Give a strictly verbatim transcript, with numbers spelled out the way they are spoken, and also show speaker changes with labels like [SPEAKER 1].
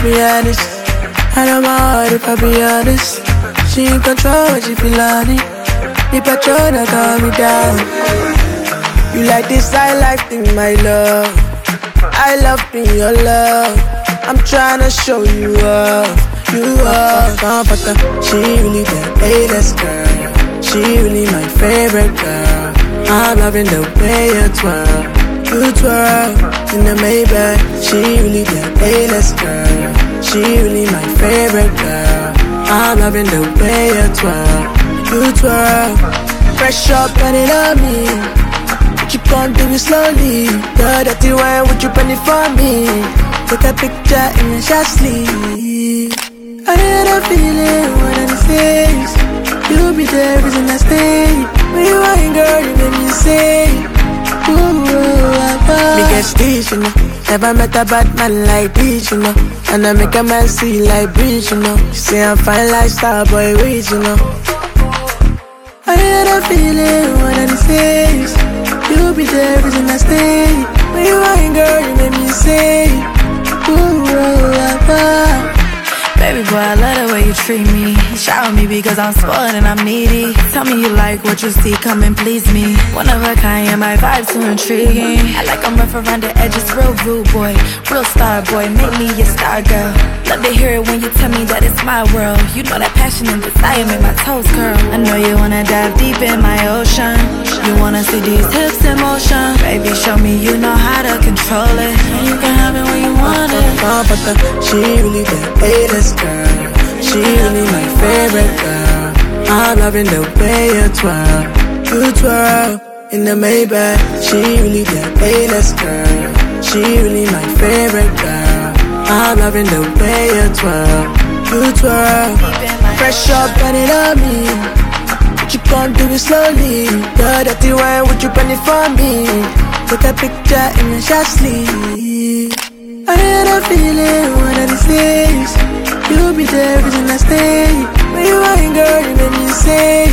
[SPEAKER 1] be honest. I know my heart if I be honest. She in control when she feel on it. The patrol that calm me down. You like this high life thing, my love. I love being your love. I'm tryna show you up, you up. Comforter, she really the A-list girl. She really my favorite girl. I'm loving the way you twirl, you twirl in the Maybach. She really the A-list girl. She really my favorite girl. I'm loving the way you twirl, you twirl. Fresh up and it on me. Would you come do it slowly? The dirty wine, would you bring it for me? Take a picture in your short sleeve. I had a feeling one of these days you'll be the reason I stay. When you ain't girl, you make me say ooh, ooh, ah, me get stitch, you know. Never met a bad man like this, you know. And I make a man see like breeze, you know. You say I'm fine like star boy, wait, you know. I had a feeling one of these days you'll be the reason I stay. When you ain't girl, you make me say ooh, ooh, ah, ah.
[SPEAKER 2] Baby boy, I love the way you treat me. Shower me because I'm spoiled and I'm needy. Tell me you like what you see, come and please me. One of a kind, and my vibe's too intriguing. I like I'm rough around the edges, real rude boy, real star boy, make me your star girl. Love to hear it when you tell me that it's my world. You know that passion and desire make my toes curl. I know you wanna dive deep in my ocean. You wanna see these hips in motion. Baby, show me you know how to control it, and you can have it when you want it.
[SPEAKER 1] Comforter, she really the A-list girl. She really my favorite girl. I'm loving the way you twirl, you twirl in the Maybach. She really the A-list girl. She really my favorite girl. I'm loving the way you twirl, you twirl. Fresh up and it on me. Would you come do it slowly? The dirty wine, would you bring it for me? Take a picture in your short sleeve. I had a feeling one of these days you'll be the reason I stay. When you ain't girl, you make me say